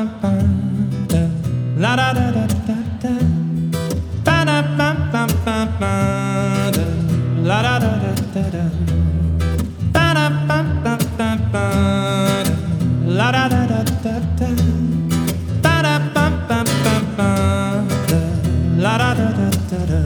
La da da da da da. Ba da ba ba ba ba da. La da da da da da. Ba da ba ba ba ba da. La da da da da da. Ba da ba ba ba ba da. La da da da da da.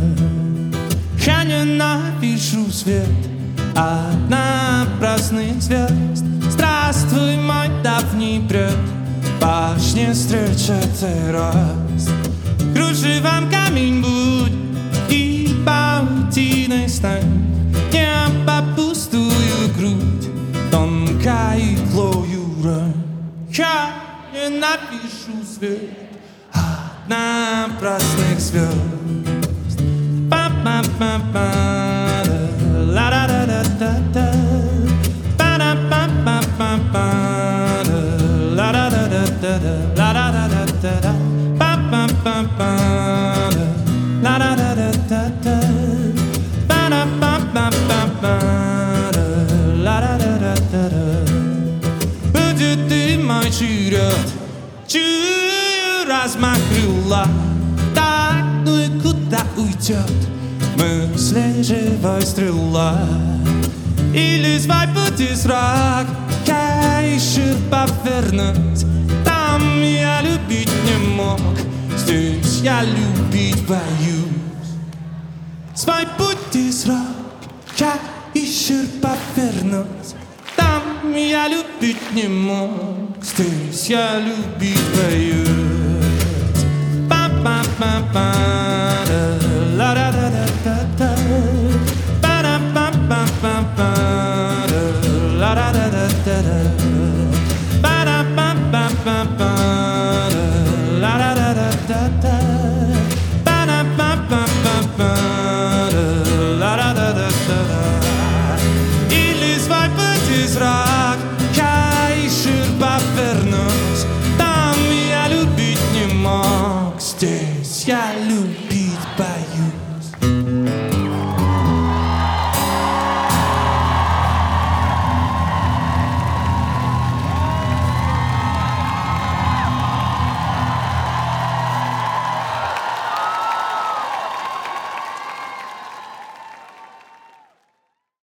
Я ненавижу свет от напрасных звезд. Здравствуй, мой давний бред, башня встречается раз. Кружевом камень будь и паутиной стань. Небо пустую грудь, тонкой плою рань. Я ненавижу свет от напрасных звезд. Па-па-па-па, la da da da da da. Ba-da-ba-ba-ba-ba, la da da da da da, la da da da da da. Ba-ba-ba-ba, la da da da da da. Ba-da-ba-ba-ba-ba, la da da da da da. Будет ты мой черед, чую размах крыла. Так, ну и куда уйдет мысли живой стрела? Или свой путь из враг, я ищу повернуть. Там я любить не мог, здесь я любить боюсь. Свой путь из враг, я ищу повернуть. Там я любить не мог, здесь я любить боюсь. Па-па-па-па, ла-да-да-да-да-да. Ba-da-ba-ba-ba-ba, la-da-da-da-da-da. Ba-da-ba-ba-ba-ba, la-da-da-da-da-da. Ba-da-ba-ba-ba-ba, la-da-da-da-da-da. Или свой путь из враг, я ищу повернуть. Там я любить не мог, здесь я любить боюсь.